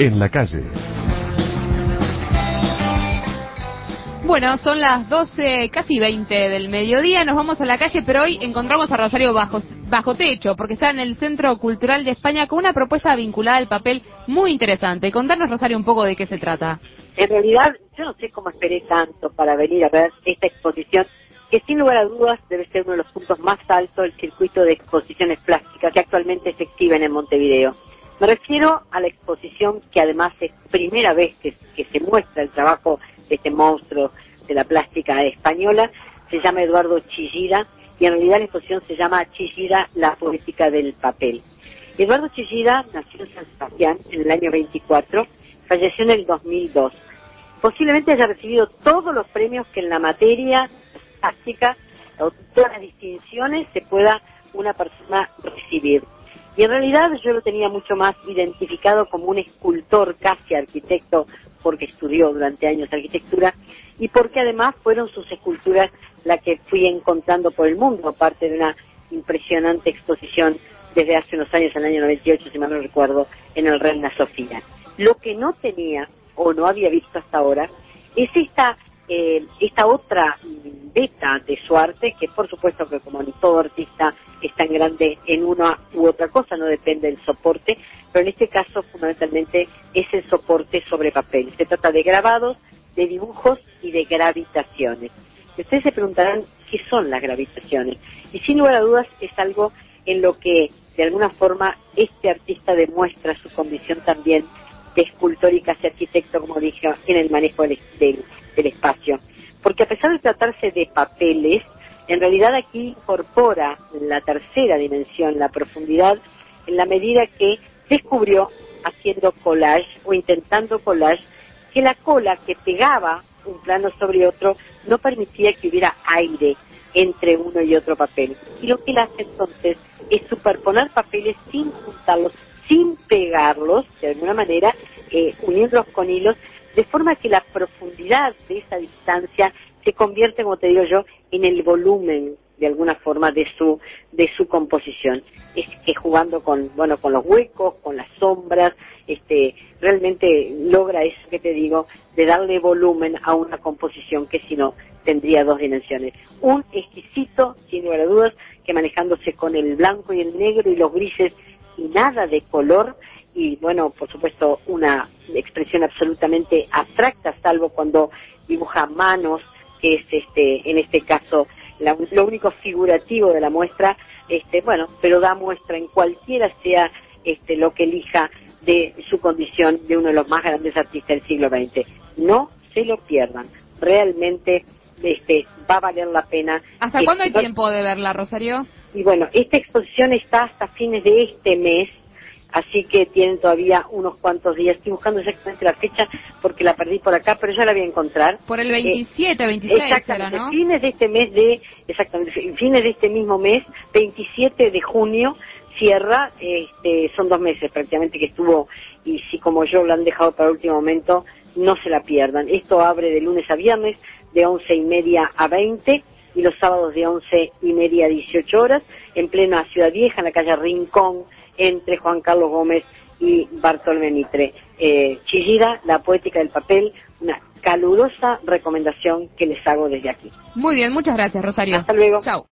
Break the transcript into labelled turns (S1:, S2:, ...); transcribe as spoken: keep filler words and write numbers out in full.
S1: En la calle.
S2: Bueno, son las doce, casi veinte del mediodía, nos vamos a la calle, pero hoy encontramos a Rosario bajo, bajo techo, porque está en el Centro Cultural de España con una propuesta vinculada al papel muy interesante. Contarnos, Rosario, un poco de qué se trata.
S3: En realidad, yo no sé cómo esperé tanto para venir a ver esta exposición, que sin lugar a dudas debe ser uno de los puntos más altos del circuito de exposiciones plásticas que actualmente se exhiben en Montevideo. Me refiero a la exposición que además es primera vez que, que se muestra el trabajo de este monstruo de la plástica española. Se llama Eduardo Chillida y en realidad la exposición se llama Chillida, la poética del papel. Eduardo Chillida nació en San Sebastián en el año veinticuatro, falleció en el dos mil dos. Posiblemente haya recibido todos los premios que en la materia plástica o todas las distinciones se pueda una persona recibir. Y en realidad yo lo tenía mucho más identificado como un escultor, casi arquitecto, porque estudió durante años arquitectura y porque además fueron sus esculturas las que fui encontrando por el mundo, aparte de una impresionante exposición desde hace unos años, en el año noventa y ocho, si mal no recuerdo, en el Reina Sofía. Lo que no tenía o no había visto hasta ahora es esta eh, esta otra beta de su arte, que por supuesto que como en todo artista es tan grande en una u otra cosa, no depende del soporte, pero en este caso fundamentalmente es el soporte sobre papel. Se trata de grabados, de dibujos y de gravitaciones. Y ustedes se preguntarán qué son las gravitaciones. Y sin lugar a dudas es algo en lo que de alguna forma este artista demuestra su condición también de escultor y casi arquitecto, como dije, en el manejo del, del, del espacio. Porque a pesar de tratarse de papeles, en realidad aquí incorpora la tercera dimensión, la profundidad, en la medida que descubrió, haciendo collage o intentando collage, que la cola que pegaba un plano sobre otro no permitía que hubiera aire entre uno y otro papel. Y lo que él hace entonces es superponer papeles sin juntarlos, sin pegarlos, de alguna manera, eh, uniéndolos con hilos, de forma que la profundidad de esa distancia se convierte, como te digo yo, en el volumen, de alguna forma, de su de su composición. Es que jugando con, bueno, con los huecos, con las sombras, este, realmente logra eso que te digo, de darle volumen a una composición que si no tendría dos dimensiones. Un exquisito, sin lugar a dudas, que manejándose con el blanco y el negro y los grises y nada de color, y bueno, por supuesto, una expresión absolutamente abstracta, salvo cuando dibuja manos, que es este, en este caso, la, lo único figurativo de la muestra, este, bueno, pero da muestra en cualquiera sea este, lo que elija de su condición de uno de los más grandes artistas del siglo veinte. No se lo pierdan, realmente este, va a valer la pena.
S2: ¿Hasta cuándo hay tiempo de verla, Rosario?
S3: Y bueno, esta exposición está hasta fines de este mes, así que tienen todavía unos cuantos días. Estoy buscando exactamente la fecha porque la perdí por acá, pero ya la voy a encontrar.
S2: Por el veintisiete, eh, veintiséis,
S3: exactamente,
S2: era, ¿no?
S3: Fines de este mes de, exactamente, fines de este mismo mes, veintisiete de junio, cierra, este, son dos meses prácticamente que estuvo, y si como yo lo han dejado para el último momento, no se la pierdan. Esto abre de lunes a viernes, de once y media a veinte, y los sábados de once y media a dieciocho horas, en plena Ciudad Vieja, en la calle Rincón, entre Juan Carlos Gómez y Bartolomé Mitre. Eh, Chillida, la poética del papel, una calurosa recomendación que les hago desde aquí.
S2: Muy bien, muchas gracias, Rosario.
S3: Hasta luego.
S2: Chau.